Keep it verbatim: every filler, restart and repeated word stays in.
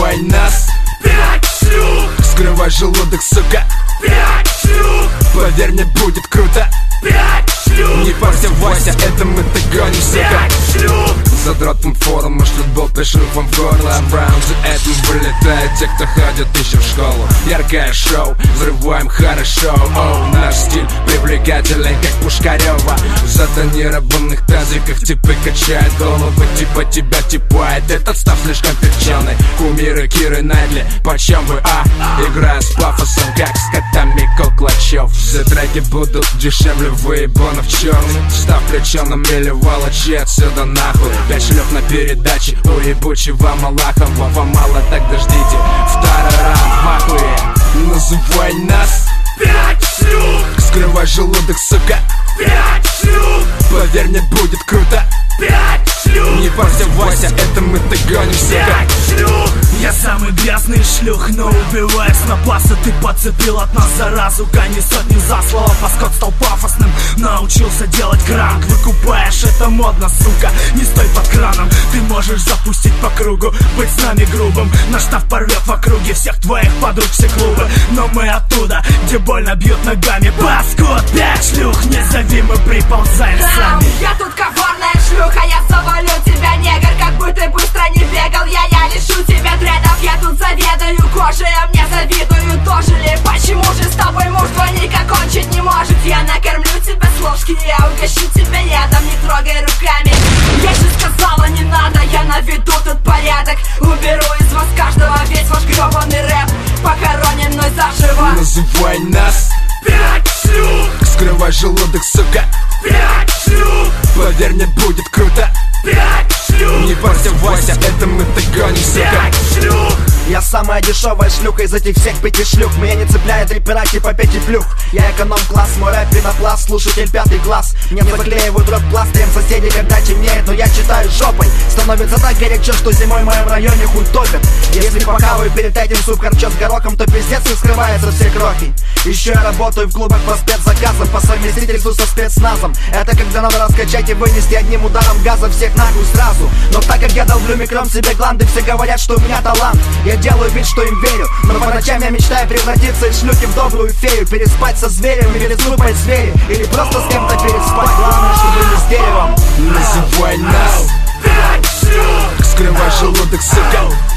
Называй нас пять шлюх. Скрывай желудок, сука. Пять шлюх. Поверь мне, будет круто. Пять шлюх. Не парься, Вася, это мы ты гонишь, сука. Пять шлюх. Задротом форум шлют болты шлюх вам в горло. Браун за этим вылетают те, кто ходит еще в школу. Яркое шоу, взрываем хорошо. Оу, наш стиль привлекательный, как Пушкарева. В затонированных тазиках типы качают головы. Типа тебя типает, этот став слишком перченый. Кумиры Киры Найтли, почем вы, а? Играя с пафосом, как с котами Коклачев. Все треки будут дешевле выебанов черных. Став плеченым или волочи отсюда нахуй. Пять шлюх на передаче у ебучего Малахова. Вам мало, так дождите второй раунд в ахуе. Называй нас пять шлюх. Скрывай желудок, сука. Пять шлюх. Поверь мне, будет круто. Пять шлюх. Не парься, Вася, это мы ты гонишь, сука. Пять шлюх. Я самый грязный шлюх, но убиваюсь на паса. Ты подцепил от нас заразу, гони сотни за слово. Паскот стал пафосным, научился делать кранк. Выкупаешь, это модно, сука, не стой под краном. Ты можешь запустить по кругу, быть с нами грубым. Наш штаб порвет в округе всех твоих подруг, все клубы. Но мы оттуда, где больно бьют ногами. Паскот, пять шлюх, не зови, мы приползаем сами. Я тут коварная шлюха, я завалю тебя, негр. Как бы ты быстро не бегал, я, я лишу тебя дредов. Я тут заведаю кожей, а мне завидую тоже ли? Почему же с тобой мужество никак кончить не может? Я накормлю тебя с ложки, я угощу тебя ядом, не трогай руками. Я же сказала, не надо, я наведу тут порядок. Уберу из вас каждого весь ваш гребаный рэп, похоронен мной заживо. Называй нас пять шлюх. Скрывай желудок, сука. Пять шлюх. Поверь мне, будет круто. Пять шлюх. Не парься, Вася, это мы ты гонишь, сука. Пять шлюх. Я самая дешевая шлюха из этих всех пяти шлюх. Меня не цепляет репера типа Пети Плюх. Я эконом-класс, мой рэп пенопласт, слушатель пятый класс. Мне заклеивают рот пластырем соседи, когда темнеет, но я читаю жопой. Становится так горячо, что зимой в моем районе хуй топят. Если похаваю перед этим суп харчо с горохом, то пиздец и скрывается все крохи. Еще я работаю в клубах по спецзаказам, по совместительству со спецназом. Это когда надо раскачать и вынести одним ударом газа всех нахуй сразу. Но так как я долблю микром себе гланды, все говорят, что у меня талант. Я делаю вид, что им верю, но по ночам я мечтаю превратиться из шлюхи в добрую фею. Переспать со зверем или слупать звери, или просто с кем-то переспать. Главное, чтобы не с деревом. Называй нас пять шлюх. Скрывай желудок, сука.